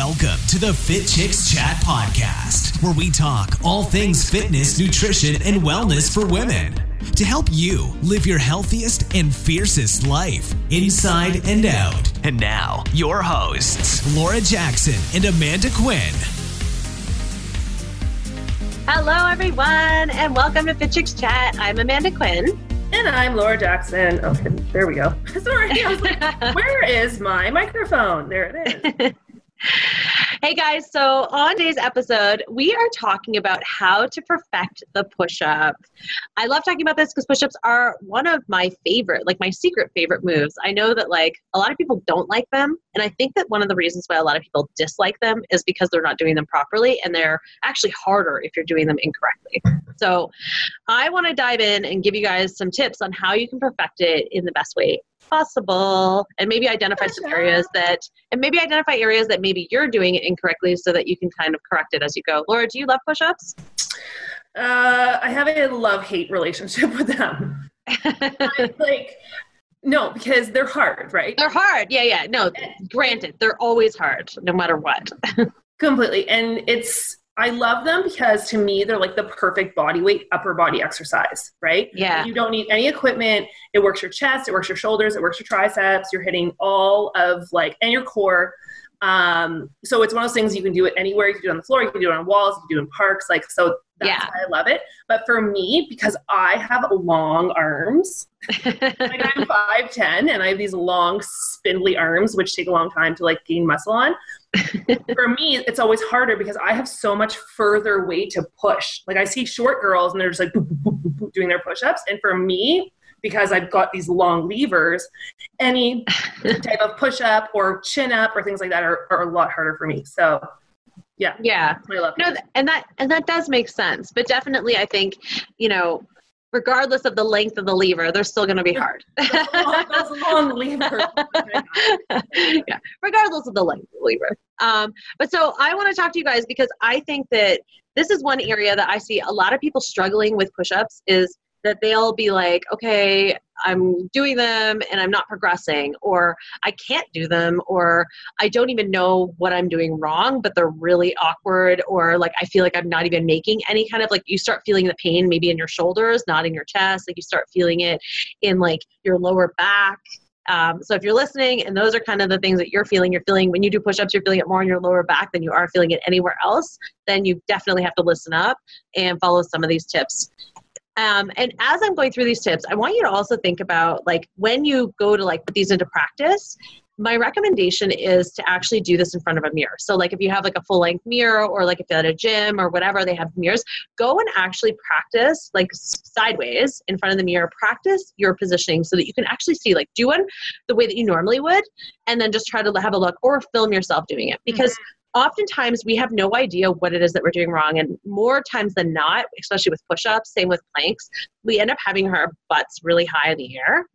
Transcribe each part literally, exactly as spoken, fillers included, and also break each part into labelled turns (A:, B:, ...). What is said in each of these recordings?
A: Welcome to the Fit Chicks Chat podcast, where we talk all things fitness, nutrition, and wellness for women to help you live your healthiest and fiercest life inside and out. And now, your hosts, Laura Jackson and Amanda Quinn.
B: Hello, everyone, and welcome to Fit Chicks Chat. I'm Amanda Quinn.
C: And I'm Laura Jackson. Okay, there we go. Sorry, I was like, where is my microphone? There it is.
B: Hey guys, so on today's episode, we are talking about how to perfect the push-up. I love talking about this because push-ups are one of my favorite, like my secret favorite moves. I know that like a lot of people don't like them, and I think that one of the reasons why a lot of people dislike them is because they're not doing them properly, and they're actually harder if you're doing them incorrectly. So I want to dive in and give you guys some tips on how you can perfect it in the best way possible, and maybe identify some areas that, and maybe identify areas that maybe you're doing it incorrectly so that you can kind of correct it as you go. Laura, do you love push-ups?
C: Uh, I have a love-hate relationship with them. I, like, no, because they're hard, right?
B: They're hard. Yeah, yeah. No, granted, they're always hard, no matter what.
C: Completely. And it's, I love them because to me, they're like the perfect body weight, upper body exercise, right?
B: Yeah.
C: You don't need any equipment. It works your chest, it works your shoulders, it works your triceps. You're hitting all of like, and your core. Um, so it's one of those things you can do it anywhere. You can do it on the floor, you can do it on walls, you can do it in parks. Like, so that's
B: yeah.
C: why I love it. But for me, because I have long arms, like I'm five ten and I have these long spindly arms, which take a long time to like gain muscle on. For me, it's always harder because I have so much further weight to push. Like I see short girls and they're just like boop, boop, boop, boop, boop, doing their push-ups. And for me, because I've got these long levers, any type of push-up or chin-up or things like that are, are a lot harder for me. So yeah.
B: Yeah.
C: I love
B: no, and that, and that does make sense. But definitely I think, you know, regardless of the length of the lever, they're still going to be hard.
C: Those long levers.
B: Yeah, regardless of the length of the lever. Um, but so I want to talk to you guys because I think that this is one area that I see a lot of people struggling with push-ups is that they'll be like, okay, I'm doing them and I'm not progressing, or I can't do them, or I don't even know what I'm doing wrong, but they're really awkward, or like I feel like I'm not even making any kind of like, you start feeling the pain maybe in your shoulders, not in your chest, like you start feeling it in like your lower back. Um, so if you're listening and those are kind of the things that you're feeling, you're feeling when you do push-ups, you're feeling it more in your lower back than you are feeling it anywhere else, then you definitely have to listen up and follow some of these tips. Um, and as I'm going through these tips, I want you to also think about like when you go to like put these into practice, my recommendation is to actually do this in front of a mirror. So like if you have like a full length mirror or like if you're at a gym or whatever, they have mirrors, go and actually practice like sideways in front of the mirror, practice your positioning so that you can actually see, like do one the way that you normally would, and then just try to have a look or film yourself doing it because mm-hmm. Oftentimes we have no idea what it is that we're doing wrong. And more times than not, especially with push-ups, same with planks, we end up having our butts really high in the air.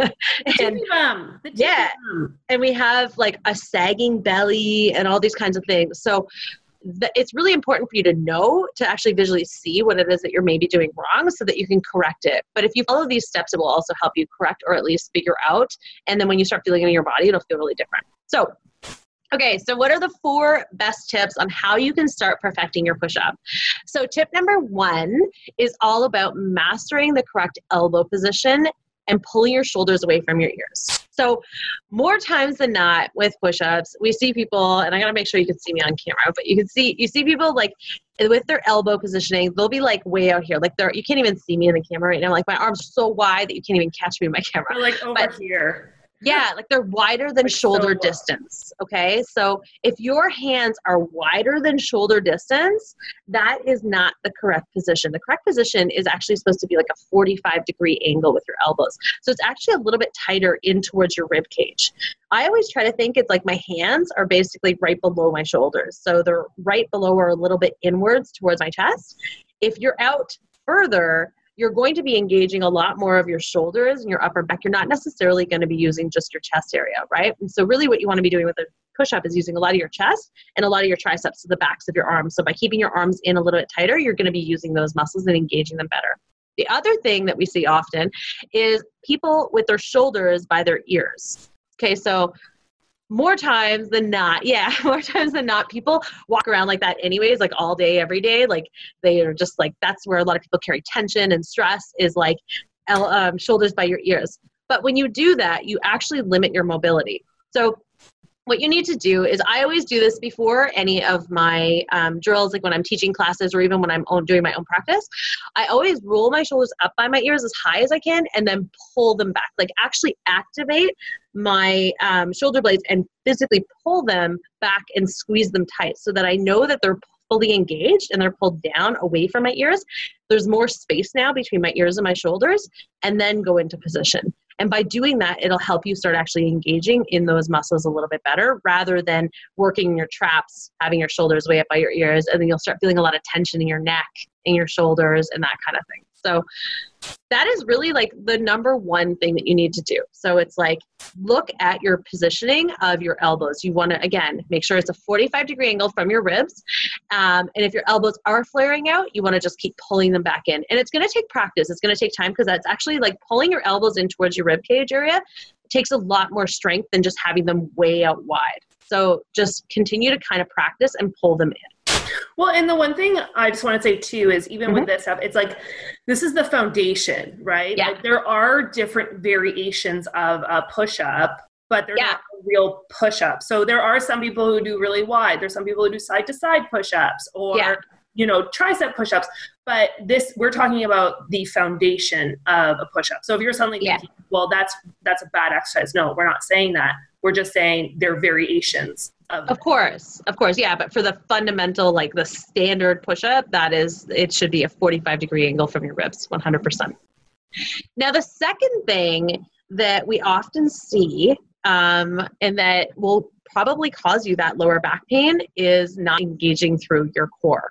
B: and,
C: them. The
B: yeah.
C: them.
B: And we have like a sagging belly and all these kinds of things. So th- it's really important for you to know, to actually visually see what it is that you're maybe doing wrong so that you can correct it. But if you follow these steps, it will also help you correct or at least figure out. And then when you start feeling it in your body, it'll feel really different. So Okay, so what are the four best tips on how you can start perfecting your push-up? So tip number one is all about mastering the correct elbow position and pulling your shoulders away from your ears. So more times than not with push-ups, we see people, and I gotta make sure you can see me on camera, but you can see, you see people like with their elbow positioning, they'll be like way out here. Like they're, you can't even see me in the camera right now. Like my arms are so wide that you can't even catch me in my camera.
C: They're like over but, here.
B: Yeah, like they're wider than
C: like
B: shoulder
C: so
B: distance, okay? So if your hands are wider than shoulder distance, that is not the correct position. The correct position is actually supposed to be like a forty-five degree angle with your elbows. So it's actually a little bit tighter in towards your rib cage. I always try to think it's like my hands are basically right below my shoulders. So they're right below or a little bit inwards towards my chest. If you're out further, you're going to be engaging a lot more of your shoulders and your upper back. You're not necessarily going to be using just your chest area, right? And so really what you want to be doing with a push-up is using a lot of your chest and a lot of your triceps to the backs of your arms. So by keeping your arms in a little bit tighter, you're going to be using those muscles and engaging them better. The other thing that we see often is people with their shoulders by their ears. Okay, so more times than not, yeah, more times than not, people walk around like that anyways, like all day, every day. Like they are just like, that's where a lot of people carry tension and stress is like um, shoulders by your ears. But when you do that, you actually limit your mobility. So what you need to do is, I always do this before any of my um, drills, like when I'm teaching classes or even when I'm own, doing my own practice. I always roll my shoulders up by my ears as high as I can and then pull them back. Like actually activate my um, shoulder blades and physically pull them back and squeeze them tight so that I know that they're fully engaged and they're pulled down away from my ears. There's more space now between my ears and my shoulders, and then go into position. And by doing that, it'll help you start actually engaging in those muscles a little bit better rather than working your traps, having your shoulders way up by your ears, and then you'll start feeling a lot of tension in your neck, in your shoulders, and that kind of thing. So that is really like the number one thing that you need to do. So it's like, look at your positioning of your elbows. You want to, again, make sure it's a forty-five degree angle from your ribs. Um, and if your elbows are flaring out, you want to just keep pulling them back in. And it's going to take practice. It's going to take time because that's actually like pulling your elbows in towards your rib cage area. It takes a lot more strength than just having them way out wide. So just continue to kind of practice and pull them in.
C: Well, and the one thing I just want to say too is even mm-hmm. with this stuff, it's like, this is the foundation, right?
B: Yeah.
C: Like there are different variations of a push-up, but they're
B: yeah.
C: not a real push-up. So there are some people who do really wide. There's some people who do side-to-side push-ups or, yeah. you know, tricep push-ups. But this, we're talking about the foundation of a push-up. So if you're suddenly
B: yeah.
C: thinking, well, that's, that's a bad exercise. No, we're not saying that. We're just saying they're variations. Of,
B: of course, of course, yeah. But for the fundamental, like the standard push-up, that is, it should be a forty-five degree angle from your ribs, one hundred percent. Now, the second thing that we often see, um, and that will probably cause you that lower back pain, is not engaging through your core.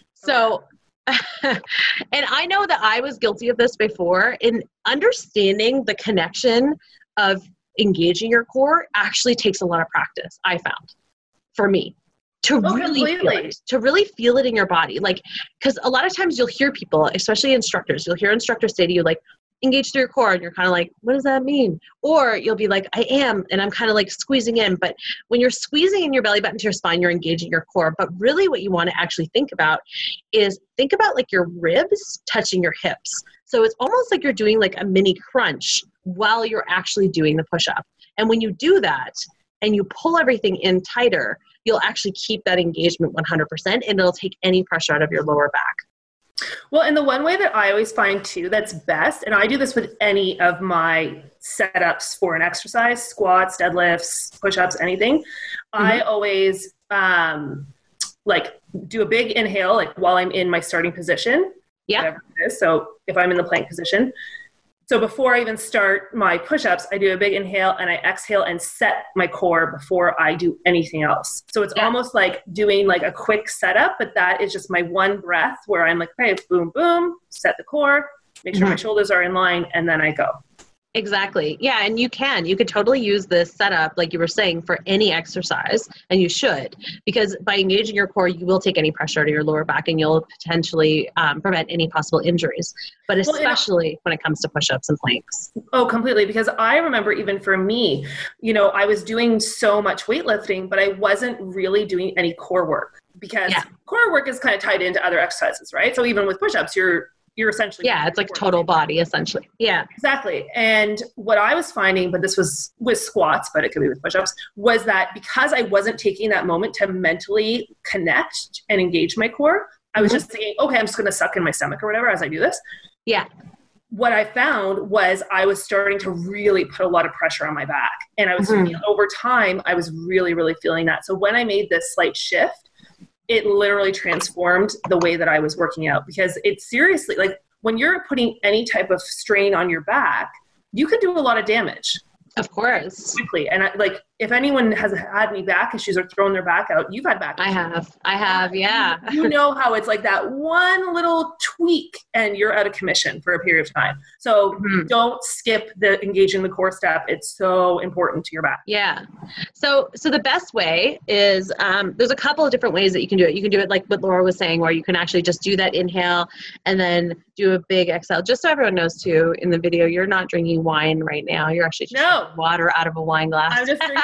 B: So, and I know that I was guilty of this before. In understanding the connection of engaging your core actually takes a lot of practice, I found, for me, to
C: oh,
B: really
C: completely.
B: feel it, to really feel it in your body. Like, because a lot of times you'll hear people, especially instructors, you'll hear instructors say to you, like, engage through your core, and you're kind of like, what does that mean? Or you'll be like, I am, and I'm kind of like squeezing in. But when you're squeezing in your belly button to your spine, you're engaging your core. But really what you want to actually think about is think about like your ribs touching your hips. So it's almost like you're doing like a mini crunch while you're actually doing the push-up. And when you do that and you pull everything in tighter, you'll actually keep that engagement one hundred percent, and it'll take any pressure out of your lower back.
C: Well, and the one way that I always find too that's best, and I do this with any of my setups for an exercise, squats, deadlifts, push-ups, anything, mm-hmm. I always um, like do a big inhale like while I'm in my starting position.
B: Yeah.
C: Whatever it is. So if I'm in the plank position. So before I even start my push-ups, I do a big inhale and I exhale and set my core before I do anything else. So it's yeah. almost like doing like a quick setup, but that is just my one breath where I'm like, hey, boom, boom, set the core, make sure mm-hmm. my shoulders are in line, and then I go.
B: Exactly. Yeah. And you can, you could totally use this setup, like you were saying, for any exercise, and you should, because by engaging your core, you will take any pressure to your lower back and you'll potentially um, prevent any possible injuries, but especially well, when it comes to push-ups and planks.
C: Oh, completely. Because I remember even for me, you know, I was doing so much weightlifting, but I wasn't really doing any core work because yeah. core work is kind of tied into other exercises, right? So even with push-ups, you're You're essentially.
B: Yeah, it's like total body, essentially. Yeah.
C: Exactly. And what I was finding, but this was with squats, but it could be with push-ups, was that because I wasn't taking that moment to mentally connect and engage my core, I was mm-hmm. just thinking, okay, I'm just going to suck in my stomach or whatever as I do this.
B: Yeah.
C: What I found was I was starting to really put a lot of pressure on my back. And I was mm-hmm. feeling, over time, I was really, really feeling that. So when I made this slight shift, it literally transformed the way that I was working out, because it's seriously like when you're putting any type of strain on your back, you can do a lot of damage.
B: Of course.
C: Quickly. And I, like, if anyone has had any back issues or thrown their back out, you've had back issues.
B: I have. I have. Yeah.
C: You, you know how it's like that one little tweak and you're out of commission for a period of time. So mm-hmm. don't skip the engaging the core step. It's so important to your back.
B: Yeah. So, so the best way is, um, there's a couple of different ways that you can do it. You can do it like what Laura was saying, where you can actually just do that inhale and then do a big exhale. Just so everyone knows too, in the video, you're not drinking wine right now. You're actually just
C: no.
B: drinking water out of a wine glass.
C: I'm just drinking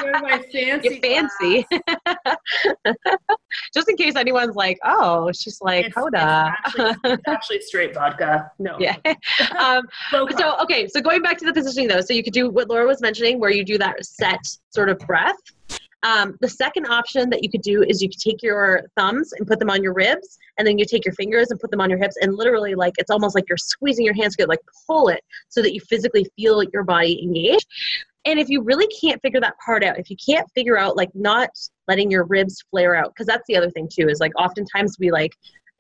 C: my fancy.
B: You're fancy. Just in case anyone's like, oh, she's like,
C: It's,
B: Hoda.
C: it's, actually, it's actually straight vodka. No.
B: Yeah. Um, so, okay. So going back to the positioning though, so you could do what Laura was mentioning, where you do that set sort of breath. Um, the second option that you could do is you could take your thumbs and put them on your ribs, and then you take your fingers and put them on your hips, and literally like it's almost like you're squeezing your hands together, like pull it so that you physically feel your body engage. And if you really can't figure that part out, if you can't figure out like not letting your ribs flare out, because that's the other thing too, is like oftentimes we like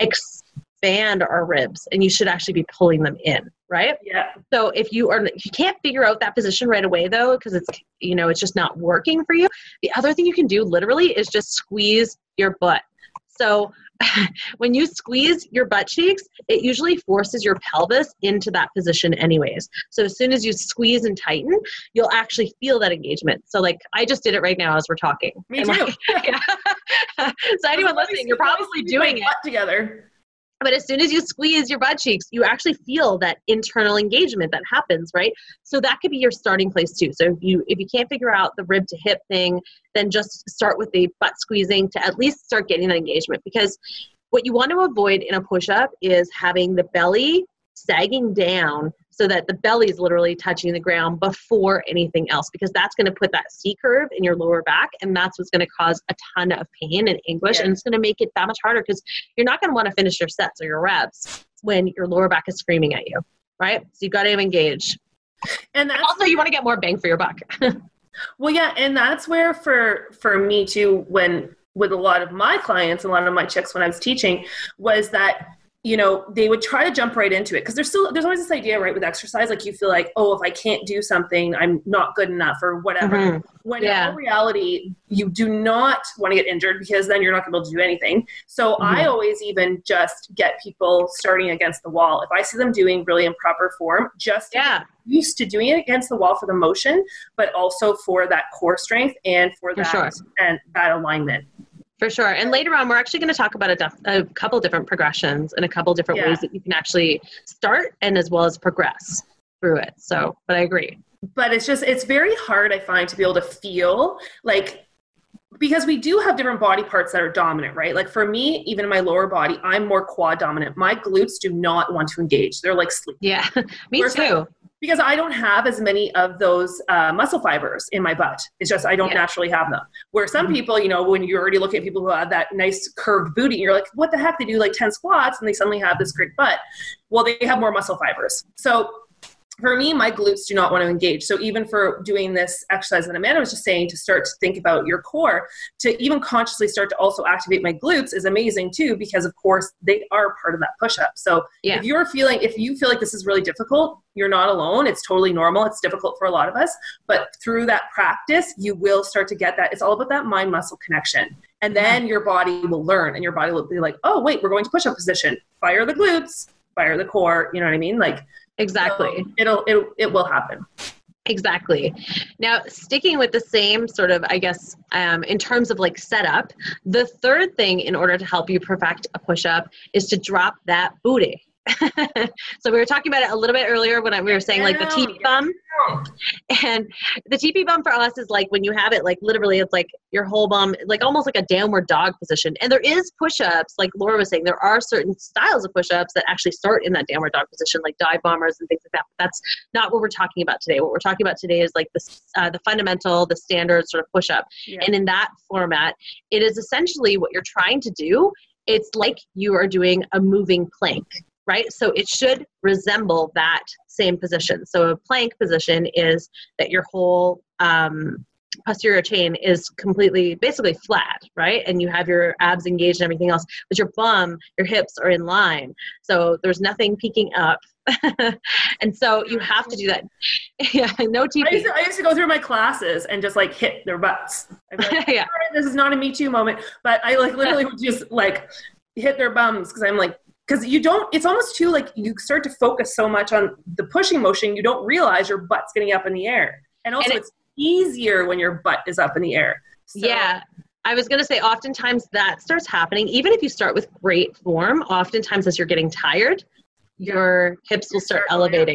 B: expand our ribs and you should actually be pulling them in, right?
C: Yeah.
B: So if you are, if you can't figure out that position right away though, because it's, you know, it's just not working for you, the other thing you can do literally is just squeeze your butt. So when you squeeze your butt cheeks, it usually forces your pelvis into that position anyways. So as soon as you squeeze and tighten, you'll actually feel that engagement. So like I just did it right now as we're talking.
C: Me
B: and
C: too.
B: Like, yeah. So anyone listening, you're probably doing it
C: together.
B: But as soon as you squeeze your butt cheeks, you actually feel that internal engagement that happens, right? So that could be your starting place too. So if you if you can't figure out the rib to hip thing, then just start with the butt squeezing to at least start getting that engagement. Because what you want to avoid in a push-up is having the belly sagging down so that the belly is literally touching the ground before anything else, because that's going to put that C curve in your lower back, and that's what's going to cause a ton of pain and anguish, yeah. And it's going to make it that much harder because you're not going to want to finish your sets or your reps when your lower back is screaming at you, right? So you got to engage. And that's also, you want to get more bang for your buck.
C: Well, yeah, and that's where for for me too, when with a lot of my clients, a lot of my chicks when I was teaching, was that you know, they would try to jump right into it because there's still, there's always this idea, right, with exercise, like you feel like, oh, if I can't do something, I'm not good enough or whatever. Mm-hmm. When yeah. in all reality, you do not want to get injured because then you're not going to be able to do anything. So mm-hmm. I always even just get people starting against the wall. If I see them doing really improper form, just yeah. get used to doing it against the wall for the motion, but also for that core strength and for that, for sure. and that alignment.
B: For sure. And later on, we're actually going to talk about a, def- a couple different progressions and a couple different yeah. ways that you can actually start and as well as progress through it. So, but I agree.
C: But it's just, it's very hard, I find, to be able to feel like, because we do have different body parts that are dominant, right? Like for me, even in my lower body, I'm more quad dominant. My glutes do not want to engage. They're like sleep.
B: Yeah, me Whereas too.
C: I, because I don't have as many of those uh, muscle fibers in my butt. It's just, I don't yeah. naturally have them. Where some mm-hmm. people, you know, when you're already looking at people who have that nice curved booty, you're like, what the heck? They do like ten squats and they suddenly have this great butt. Well, they have more muscle fibers. So for me, my glutes do not want to engage. So even for doing this exercise that Amanda was just saying, to start to think about your core, to even consciously start to also activate my glutes is amazing too, because of course they are part of that push-up. So yeah. if you're feeling, if you feel like this is really difficult, you're not alone. It's totally normal. It's difficult for a lot of us, but through that practice, you will start to get that. It's all about that mind-muscle connection. And then your body will learn and your body will be like, oh, wait, we're going to push-up position. Fire the glutes, fire the core. You know what I mean? Like,
B: Exactly.
C: So it'll, it, it will happen.
B: Exactly. Now, sticking with the same sort of, I guess, um, in terms of like setup, the third thing in order to help you perfect a push-up is to drop that booty. So we were talking about it a little bit earlier when I, we were saying like the teepee bum. And the teepee bum for us is like when you have it, like literally it's like your whole bum, like almost like a downward dog position. And there is push-ups, like Laura was saying, there are certain styles of push-ups that actually start in that downward dog position, like dive bombers and things like that. But that's not what we're talking about today. What we're talking about today is like the, uh, the fundamental, the standard sort of push-up. Yeah. And in that format, it is essentially what you're trying to do. It's like you are doing a moving plank. Right? So it should resemble that same position. So a plank position is that your whole um, posterior chain is completely, basically flat, right? And you have your abs engaged and everything else, but your bum, your hips are in line. So there's nothing peeking up. And so you have to do that. Yeah, no T P.
C: I used, to, I used to go through my classes and just like hit their butts. I'd be like, yeah. This is not a Me Too moment, but I like literally would just like hit their bums because I'm like, because you don't, it's almost too like you start to focus so much on the pushing motion, you don't realize your butt's getting up in the air. And also and it's easier when your butt is up in the air. So,
B: yeah. I was going to say, oftentimes that starts happening. Even if you start with great form, oftentimes as you're getting tired, your hips will start elevating.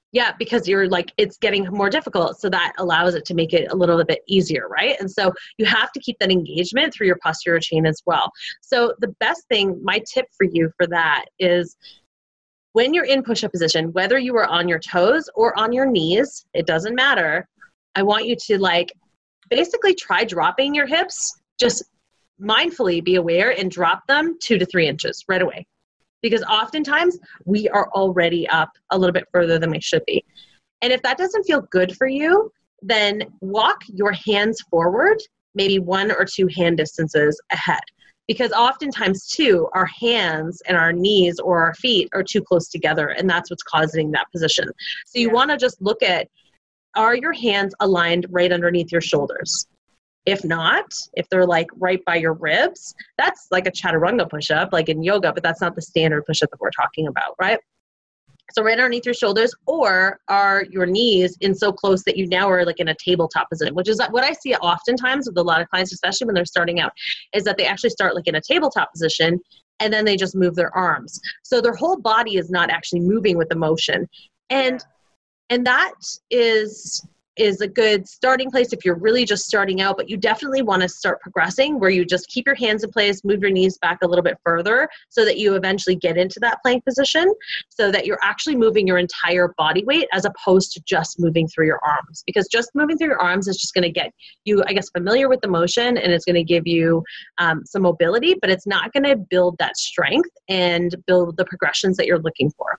B: Yeah, because you're like, it's getting more difficult. So that allows it to make it a little bit easier, right? And so you have to keep that engagement through your posterior chain as well. So the best thing, my tip for you for that is when you're in push-up position, whether you are on your toes or on your knees, it doesn't matter. I want you to like basically try dropping your hips, just mindfully be aware and drop them two to three inches right away. Because oftentimes we are already up a little bit further than we should be. And if that doesn't feel good for you, then walk your hands forward, maybe one or two hand distances ahead. Because oftentimes too, our hands and our knees or our feet are too close together, and that's what's causing that position. So you yeah. want to just look at, are your hands aligned right underneath your shoulders? If not, if they're like right by your ribs, that's like a chaturanga push-up, like in yoga, but that's not the standard push-up that we're talking about, right? So right underneath your shoulders, or are your knees in so close that you now are like in a tabletop position, which is what I see oftentimes with a lot of clients, especially when they're starting out, is that they actually start like in a tabletop position and then they just move their arms. So their whole body is not actually moving with the motion. And, and that is... is a good starting place if you're really just starting out, but you definitely want to start progressing where you just keep your hands in place, move your knees back a little bit further so that you eventually get into that plank position so that you're actually moving your entire body weight as opposed to just moving through your arms. Because just moving through your arms is just going to get you, I guess, familiar with the motion, and it's going to give you um, some mobility, but it's not going to build that strength and build the progressions that you're looking for.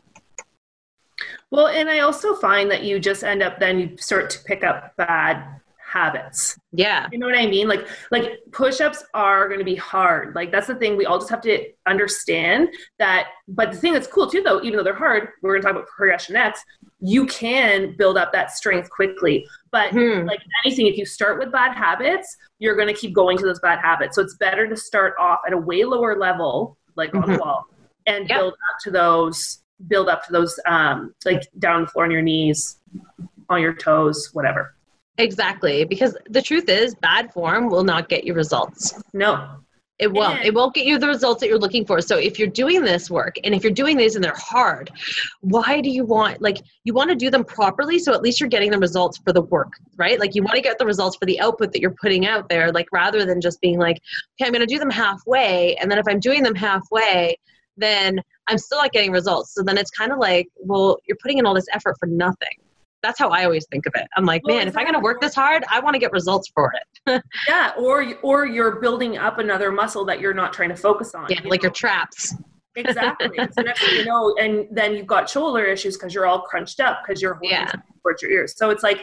C: Well, and I also find that you just end up, then you start to pick up bad habits.
B: Yeah.
C: You know what I mean? Like, like push-ups are going to be hard. Like that's the thing. We all just have to understand that. But the thing that's cool too, though, even though they're hard, we're going to talk about progression next. You can build up that strength quickly. But hmm. like anything, if you start with bad habits, you're going to keep going to those bad habits. So it's better to start off at a way lower level, like mm-hmm. on the wall, and yep. build up to those build up to those, um, like down on the floor on your knees, on your toes, whatever.
B: Exactly. Because the truth is bad form will not get you results.
C: No,
B: it won't. And it won't get you the results that you're looking for. So if you're doing this work and if you're doing these and they're hard, why do you want, like, you want to do them properly. So at least you're getting the results for the work, right? Like you want to get the results for the output that you're putting out there, like rather than just being like, okay, I'm going to do them halfway. And then if I'm doing them halfway, then I'm still not getting results. So then it's kind of like, well, you're putting in all this effort for nothing. That's how I always think of it. I'm like, well, man, if I'm going to work this hard, I want to get results for it.
C: yeah. Or, or you're building up another muscle that you're not trying to focus on.
B: Yeah. You like know? Your traps.
C: Exactly. So next thing you know, and then you've got shoulder issues because you're all crunched up because you're holding
B: yeah.
C: towards your ears. So it's like,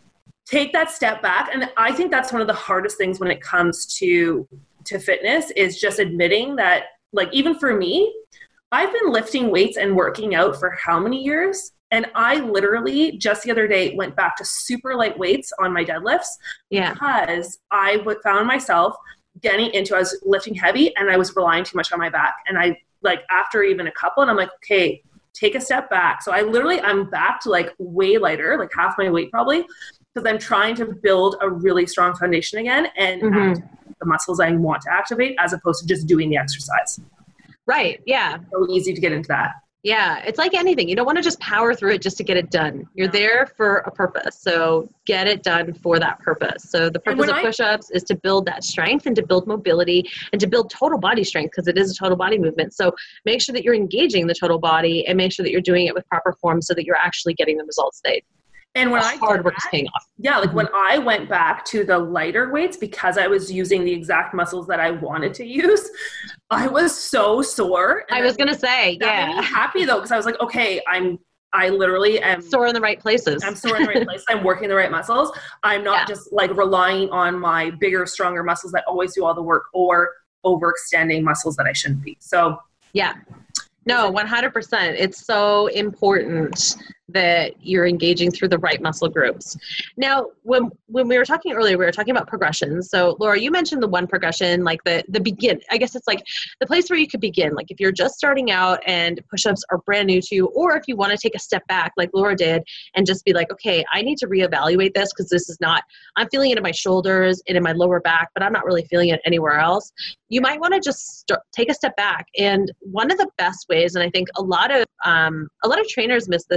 C: take that step back. And I think that's one of the hardest things when it comes to, to fitness is just admitting that, like, even for me, I've been lifting weights and working out for how many years? And I literally just the other day went back to super light weights on my deadlifts
B: yeah.
C: because I w- found myself getting into, I was lifting heavy and I was relying too much on my back. And I like after even a couple and I'm like, okay, take a step back. So I literally, I'm back to like way lighter, like half my weight probably, because I'm trying to build a really strong foundation again and mm-hmm. activate the muscles I want to activate as opposed to just doing the exercise.
B: Right. Yeah.
C: It's so easy to get into that.
B: Yeah. It's like anything. You don't want to just power through it just to get it done. You're no. there for a purpose. So get it done for that purpose. So the purpose of I, push-ups is to build that strength and to build mobility and to build total body strength because it is a total body movement. So make sure that you're engaging the total body and make sure that you're doing it with proper form so that you're actually getting the results that
C: And when I
B: hard work is paying off.
C: Yeah, like mm-hmm. when I went back to the lighter weights because I was using the exact muscles that I wanted to use, I was so sore.
B: I was gonna say,
C: that
B: yeah.
C: made me happy though, because I was like, okay, I'm, I literally am
B: sore in the right places.
C: I'm sore in the right place. I'm working the right muscles. I'm not yeah. just like relying on my bigger, stronger muscles that always do all the work or overextending muscles that I shouldn't be. So
B: yeah. No, one hundred percent. It's so important that you're engaging through the right muscle groups. Now, when when we were talking earlier, we were talking about progressions. So, Laura, you mentioned the one progression, like the the begin. I guess it's like the place where you could begin. Like if you're just starting out and push-ups are brand new to you, or if you want to take a step back, like Laura did, and just be like, okay, I need to reevaluate this because this is not. I'm feeling it in my shoulders and in my lower back, but I'm not really feeling it anywhere else. You might want to just start, take a step back. And one of the best ways, and I think a lot of um, a lot of trainers miss this too,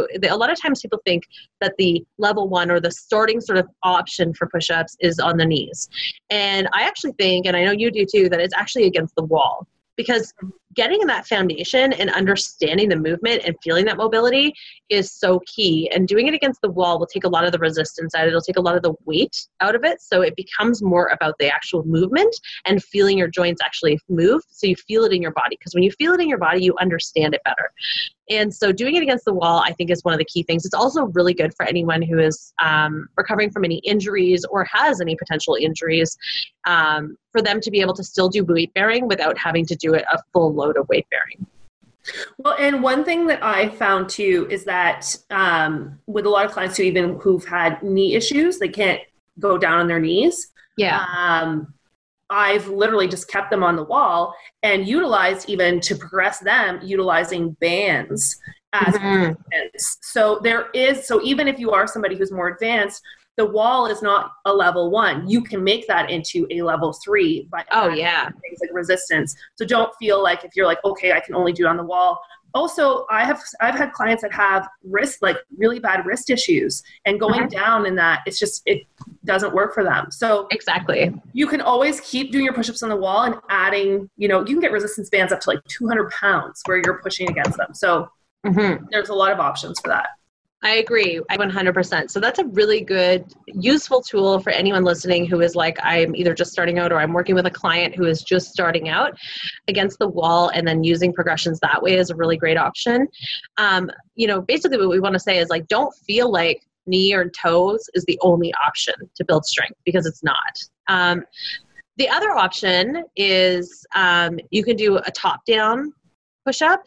B: So the, a lot of times people think that the level one or the starting sort of option for push-ups is on the knees. And I actually think, and I know you do too, that it's actually against the wall. Because getting in that foundation and understanding the movement and feeling that mobility is so key. And doing it against the wall will take a lot of the resistance out. It'll take a lot of the weight out of it. So it becomes more about the actual movement and feeling your joints actually move. So you feel it in your body. Because when you feel it in your body, you understand it better. And so doing it against the wall, I think, is one of the key things. It's also really good for anyone who is um, recovering from any injuries or has any potential injuries, um, for them to be able to still do weight bearing without having to do it a full load of weight bearing.
C: Well, and one thing that I found too is that um, with a lot of clients who even who've had knee issues, they can't go down on their knees.
B: Yeah.
C: Um, I've literally just kept them on the wall and utilized, even to progress them, utilizing bands as
B: Mm-hmm.
C: bands. So there is, so even if you are somebody who's more advanced, the wall is not a level one. You can make that into a level three by
B: Oh,
C: adding
B: yeah.
C: things like resistance. So don't feel like if you're like, okay, I can only do it on the wall. Also, I have I've had clients that have wrist, like really bad wrist issues, and going
B: Mhm.
C: down in that, it's just, it doesn't work for them. So
B: Exactly.
C: you can always keep doing your push-ups on the wall and adding, you know, you can get resistance bands up to like two hundred pounds where you're pushing against them. So
B: Mm-hmm.
C: there's a lot of options for that.
B: I agree. I one hundred percent. So that's a really good, useful tool for anyone listening who is like, I'm either just starting out or I'm working with a client who is just starting out. Against the wall and then using progressions that way is a really great option. Um, you know, basically what we want to say is like, don't feel like knee or toes is the only option to build strength, because it's not. Um, the other option is um, you can do a top-down push-up.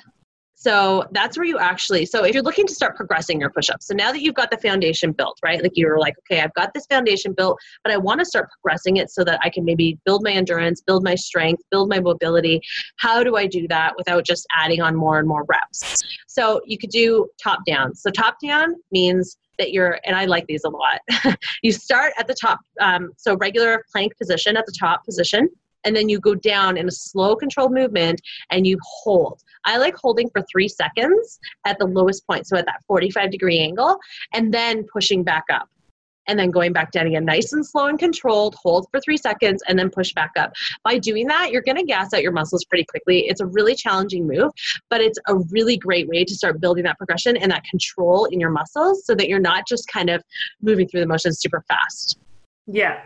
B: So that's where you actually, so if you're looking to start progressing your push-ups, so now that you've got the foundation built, right? Like you're like, okay, I've got this foundation built, but I want to start progressing it so that I can maybe build my endurance, build my strength, build my mobility. How do I do that without just adding on more and more reps? So you could do top down. So top down means that you're, and I like these a lot. You start at the top, um, so regular plank position at the top position, and then you go down in a slow controlled movement and you hold. I like holding for three seconds at the lowest point, so at that forty-five degree angle, and then pushing back up. And then going back down again, nice and slow and controlled, hold for three seconds, and then push back up. By doing that, you're gonna gas out your muscles pretty quickly. It's a really challenging move, but it's a really great way to start building that progression and that control in your muscles so that you're not just kind of moving through the motions super fast.
C: Yeah.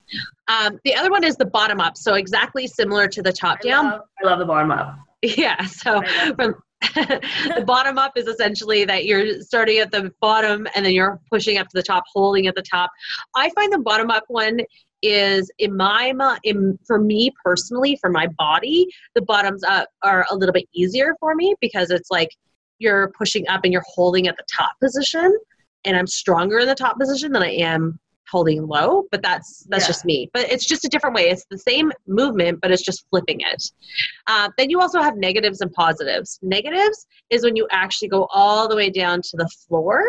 B: Um, the other one is the bottom up. So exactly similar to the top
C: I
B: down.
C: love, I love the bottom up.
B: Yeah. So from the bottom up is essentially that you're starting at the bottom and then you're pushing up to the top, holding at the top. I find the bottom up one is in my, in, for me personally, for my body, the bottoms up are a little bit easier for me because it's like you're pushing up and you're holding at the top position, and I'm stronger in the top position than I am holding low, but that's that's
C: Yeah.
B: just me. But it's just a different way. It's the same movement, but it's just flipping it. Uh, then you also have negatives and positives. Negatives is when you actually go all the way down to the floor.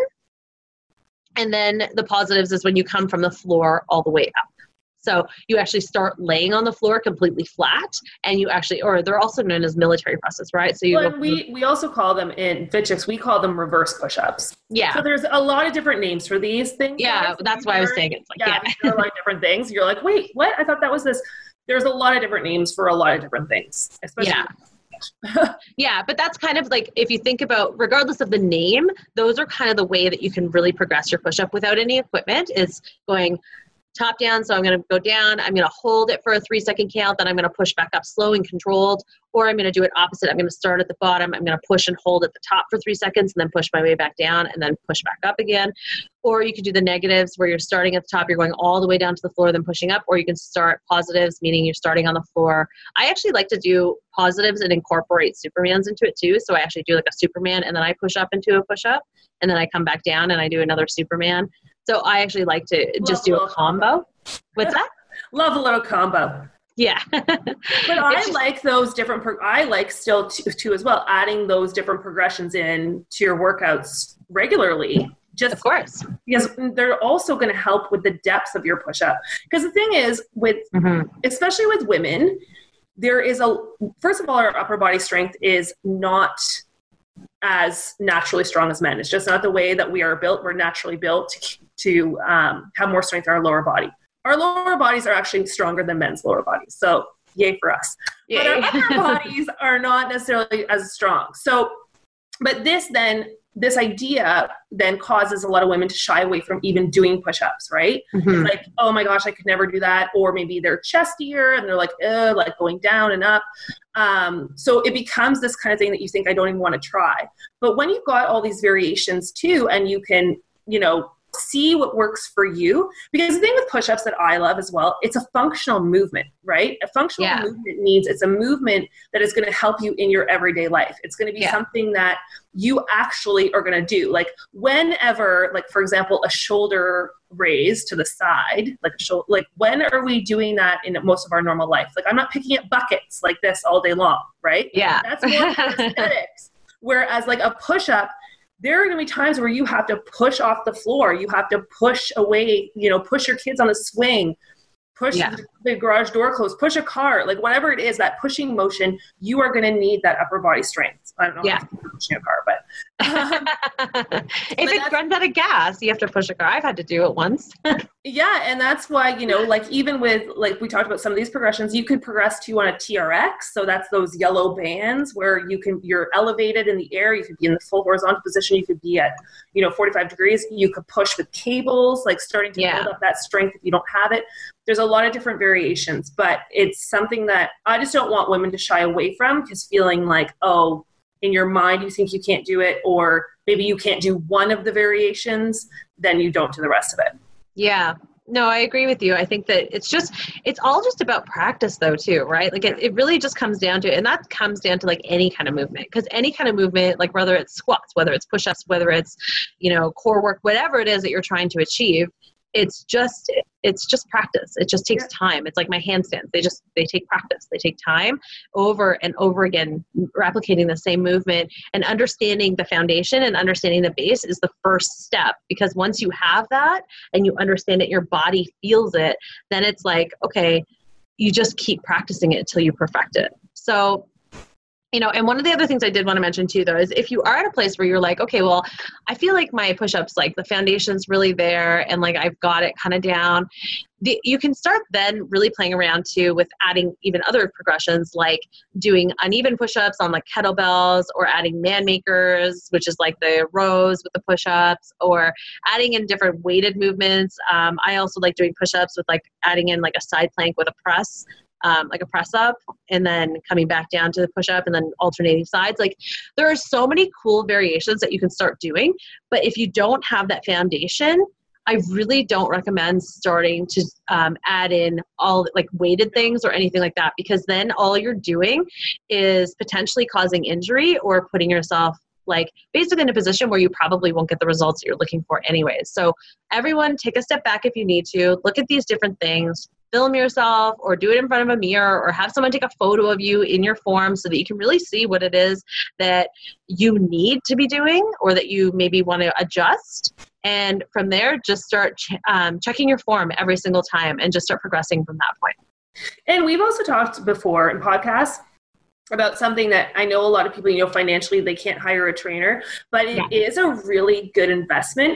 B: And then the positives is when you come from the floor all the way up. So you actually start laying on the floor completely flat, and you actually, or they're also known as military presses, right? So you
C: Well,
B: go
C: and we, we also call them in FitChicks, we call them reverse push-ups.
B: yeah.
C: So there's a lot of different names for these things.
B: Yeah,
C: guys.
B: that's why I was saying it's like,
C: yeah.
B: yeah.
C: There are a lot of different things. You're like, wait, what? I thought that was this. There's a lot of different names for a lot of different things. Especially
B: Yeah. Yeah, but that's kind of like, if you think about, regardless of the name, those are kind of the way that you can really progress your push-up without any equipment, is going top down. So I'm going to go down, I'm going to hold it for a three second count, then I'm going to push back up slow and controlled, or I'm going to do it opposite. I'm going to start at the bottom, I'm going to push and hold at the top for three seconds and then push my way back down and then push back up again. Or you could do the negatives where you're starting at the top, you're going all the way down to the floor, then pushing up, or you can start positives, meaning you're starting on the floor. I actually like to do positives and incorporate Supermans into it too. So I actually do like a Superman and then I push up into a push up and then I come back down and I do another Superman. So I actually like to
C: Love
B: just do
C: a
B: a
C: little
B: combo.
C: combo.
B: What's that?
C: Love a little combo.
B: Yeah.
C: But I
B: just,
C: like those different, pro- I like still too, too as well, adding those different progressions in to your workouts regularly. Just
B: of course.
C: Because they're also going to help with the depth of your push-up. Because the thing is, with
B: Mm-hmm.
C: especially with women, there is a, first of all, our upper body strength is not as naturally strong as men. It's just not the way that we are built. We're naturally built to, to um, have more strength in our lower body. Our lower bodies are actually stronger than men's lower bodies. So yay for us. Yay. But our upper bodies are not necessarily as strong. So, but this then, this idea then causes a lot of women to shy away from even doing push-ups, right? Mm-hmm. It's like, oh my gosh, I could never do that. Or maybe they're chestier and they're like, ugh, like going down and up. Um, so it becomes this kind of thing that you think, I don't even want to try. But when you've got all these variations too, and you can, you know, see what works for you, because the thing with push-ups that I love as well, it's a functional movement, right? A functional yeah. movement means it's a movement that is going to help you in your everyday life. It's going to be yeah. something that you actually are going to do. Like whenever, like for example, a shoulder raise to the side, like a shoulder, like when are we doing that in most of our normal life? Like I'm not picking up buckets like this all day long, right?
B: Yeah.
C: That's more aesthetics. Whereas like a push-up, there are going to be times where you have to push off the floor. You have to push away, you know, push your kids on a swing, push yeah. the garage door closed, push a car, like whatever it is, that pushing motion, you are going to need that upper body strength. I don't know
B: yeah.
C: if you're pushing a car, but. Um,
B: if but it runs out of gas, you have to push a car. I've had to do it once.
C: Yeah. And that's why, you know, like even with, like we talked about some of these progressions, you could progress to on a T R X. So that's those yellow bands where you can, you're elevated in the air. You could be in the full horizontal position. You could be at, you know, forty-five degrees. You could push with cables, like starting to yeah. build up that strength if you don't have it. There's a lot of different variations, but it's something that I just don't want women to shy away from, because feeling like, oh, in your mind, you think you can't do it, or maybe you can't do one of the variations, then you don't do the rest of it.
B: Yeah. No, I agree with you. I think that it's just, it's all just about practice though too, right? Like it, it really just comes down to, and that comes down to like any kind of movement, because any kind of movement, like whether it's squats, whether it's push-ups, whether it's, you know, core work, whatever it is that you're trying to achieve, it's just, it's just practice. It just takes time. It's like my handstands. They just, they take practice. They take time over and over again, replicating the same movement, and understanding the foundation and understanding the base is the first step. Because once you have that and you understand it, your body feels it, then it's like, okay, you just keep practicing it until you perfect it. So, you know, and one of the other things I did want to mention too, though, is if you are at a place where you're like, okay, well, I feel like my push-ups, like the foundation's really there and like I've got it kind of down, the, you can start then really playing around too with adding even other progressions, like doing uneven push-ups on like kettlebells, or adding man makers, which is like the rows with the push-ups, or adding in different weighted movements. Um, I also like doing push-ups with like adding in like a side plank with a press. Um, like a press up, and then coming back down to the push up, and then alternating sides. Like there are so many cool variations that you can start doing, but if you don't have that foundation, I really don't recommend starting to um, add in all like weighted things or anything like that, because then all you're doing is potentially causing injury or putting yourself like basically in a position where you probably won't get the results that you're looking for anyways. So everyone take a step back if you need to, look at these different things, film yourself or do it in front of a mirror, or have someone take a photo of you in your form so that you can really see what it is that you need to be doing or that you maybe want to adjust. And from there, just start ch- um, checking your form every single time and just start progressing from that point.
C: And we've also talked before in podcasts about something that I know a lot of people, you know, financially they can't hire a trainer, but it yeah. is a really good investment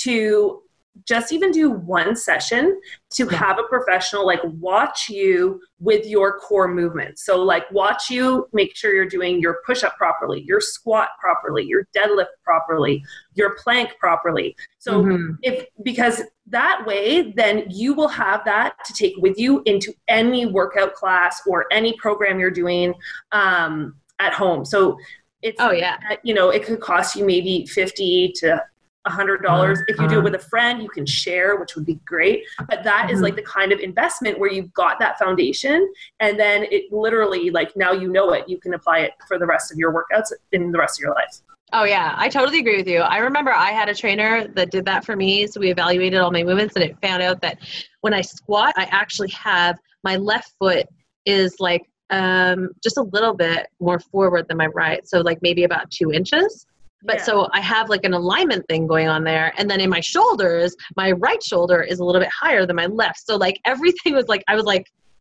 C: to just even do one session to yeah. have a professional like watch you with your core movements. So like watch you, make sure you're doing your push-up properly, your squat properly, your deadlift properly, your plank properly. So mm-hmm. if, because that way, then you will have that to take with you into any workout class or any program you're doing um, at home. So it's,
B: oh yeah,
C: you know, it could cost you maybe fifty to a hundred dollars. If you do it with a friend, you can share, which would be great. But that mm-hmm. is like the kind of investment where you've got that foundation, and then it literally like now you know it, you can apply it for the rest of your workouts in the rest of your life.
B: Oh yeah, I totally agree with you. I remember I had a trainer that did that for me. So we evaluated all my movements, and it found out that when I squat, I actually have my left foot is like um, just a little bit more forward than my right. So like maybe about two inches. But yeah. so I have like an alignment thing going on there. And then in my shoulders, my right shoulder is a little bit higher than my left. So like everything was like, I was like,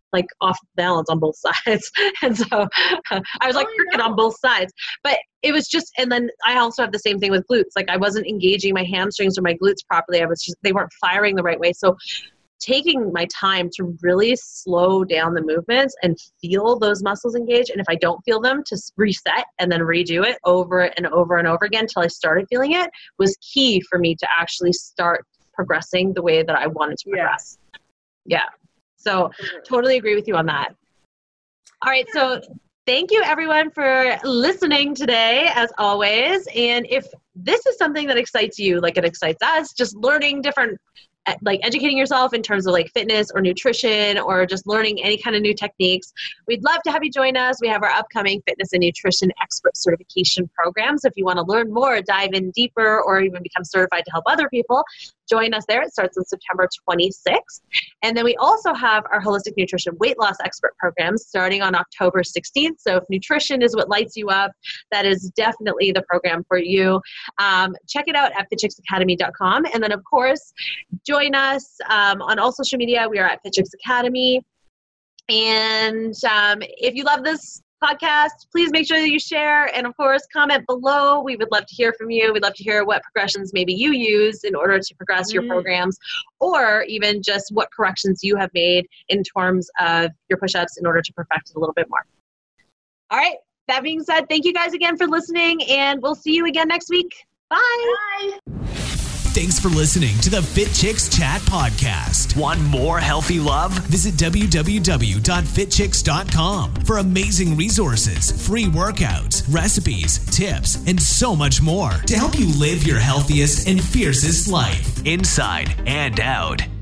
B: like off balance on both sides. And so uh, I was like
C: oh,
B: crooked on both sides, but it was just, and then I also have the same thing with glutes. Like I wasn't engaging my hamstrings or my glutes properly. I was just, they weren't firing the right way. So taking my time to really slow down the movements and feel those muscles engage. And if I don't feel them, to reset and then redo it over and over and over again until I started feeling it was key for me to actually start progressing the way that I wanted to progress. Yeah. yeah. So totally agree with you on that. All right. So thank you everyone for listening today, as always. And if this is something that excites you, like it excites us, just learning different, like educating yourself in terms of like fitness or nutrition or just learning any kind of new techniques, we'd love to have you join us. We have our upcoming fitness and nutrition expert certification programs. If you want to learn more, dive in deeper, or even become certified to help other people, join us there. It starts on September twenty-sixth. And then we also have our holistic nutrition weight loss expert program starting on October sixteenth. So if nutrition is what lights you up, that is definitely the program for you. Um, check it out at fit chicks academy dot com. And then of course, join us um, on all social media. We are at Fit Chicks Academy. And um, if you love this podcast, please make sure that you share and of course comment below. We would love to hear from you. We'd love to hear what progressions maybe you use in order to progress your mm. programs, or even just what corrections you have made in terms of your push-ups in order to perfect it a little bit more. All right. That being said, thank you guys again for listening, and we'll see you again next week. Bye.
C: Bye.
A: Thanks for listening to the Fit Chicks Chat podcast. Want more healthy love? Visit w w w dot fit chicks dot com for amazing resources, free workouts, recipes, tips, and so much more to help you live your healthiest and fiercest life, inside and out.